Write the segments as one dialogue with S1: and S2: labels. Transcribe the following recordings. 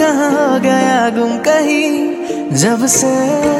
S1: कहाँ हो गया गुम कहीं, जब से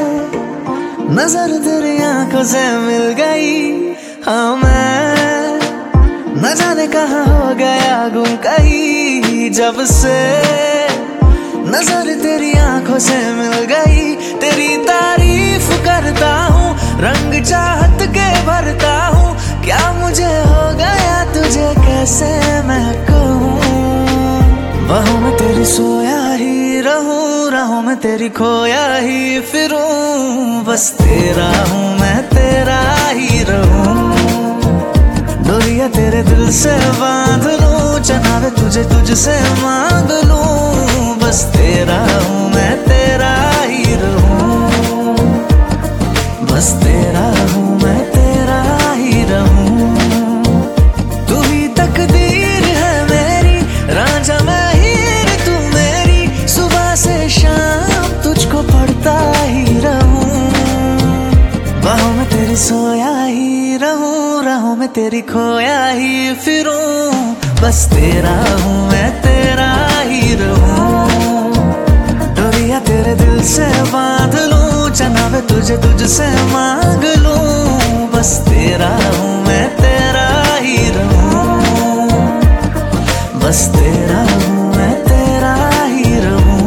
S1: नजर तेरी आंखों से मिल गई। हाँ मैं न जाने कहाँ हो गया गुम कहीं, जब से नजर तेरी आंखों से मिल गई। तेरी तारीफ करता हूँ, रंग चाहत के भरता हूँ, क्या मुझे हो गया तुझे कैसे मैं कहूँ। बाहों में तेरी सोया ही रहूं, राहों में तेरी खोया ही फिरूं, बस तेरा हूँ मैं तेरा ही रहूं। डोरिया तेरे दिल से बांध लूं, चनावे तुझे तुझसे मांग लूं, बस तेरा हूँ मैं तेरा ही रहूं, बस तेरा हूँ मैं तेरा ही रहूं। तू ही तकदीर है मेरी, रांझा मैं हीर तू मेरी, सुबह से शाम तुझको पढ़ता ही रहूं। बाहों में तेरी सोया ही रहूं, राहों में तेरी खोया ही फिरूं, बस तेरा हूँ मैं तेरा ही रहूं। डोरिया तेरे दिल से बांध लूं, चनावे तुझे तुझसे मांग लूं, बस तेरा हूँ मैं तेरा ही रहूं, बस तेरा हूँ मैं तेरा ही रहूं।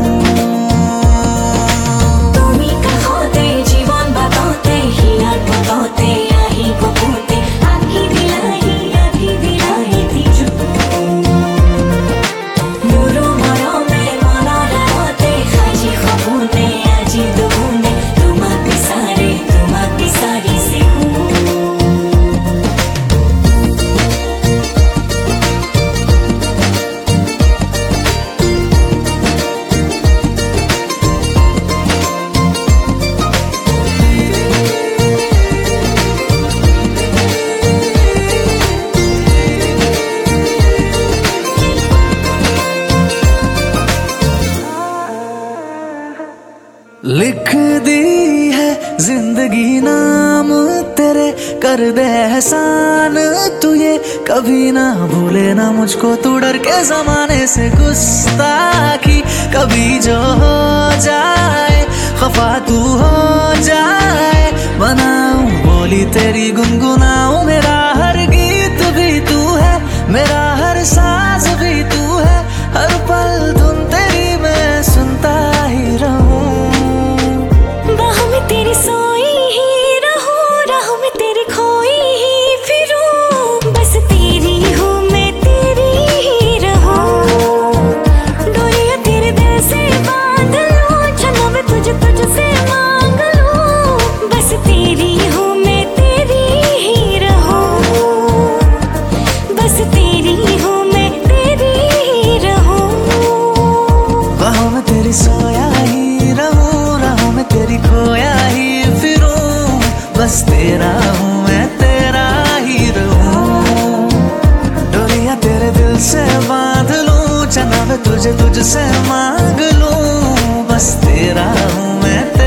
S1: लिख दी है जिंदगी नाम तेरे, कर दे एहसान तू ये कभी ना भूले ना मुझको, तू डर के जमाने से गुस्ताखी कभी जो हो जाए, खफा तू हो जाए, बनाऊं बोली तेरी गुनगुनाऊं, मेरा हर गीत भी तू है, मेरा हर साज भी तू है, हर पल धुन तेरी मैं सुनता ही रहूं।
S2: तेरी सोई ही रहूं, राहों में तेरी खोई ही फिरूं, बस तेरी हूँ मैं तेरी ही रहूं। डोरिया तेरे दिल से बांध लूं, चलो मैं तुझसे मांग लूं, बस तेरी हूँ मैं तेरी ही रहूं, बस तेरी हूँ मैं तेरी ही रहूं।
S1: बाहों में तेरी सोया ही रहूं, राहों में तेरी खोया ही फिरूं, बस तेरा हूँ मैं तेरा ही रहूं। डोरिया तेरे दिल से बांध लूं, चनावे तुझे तुझसे मांग लूं, बस तेरा हूँ मैं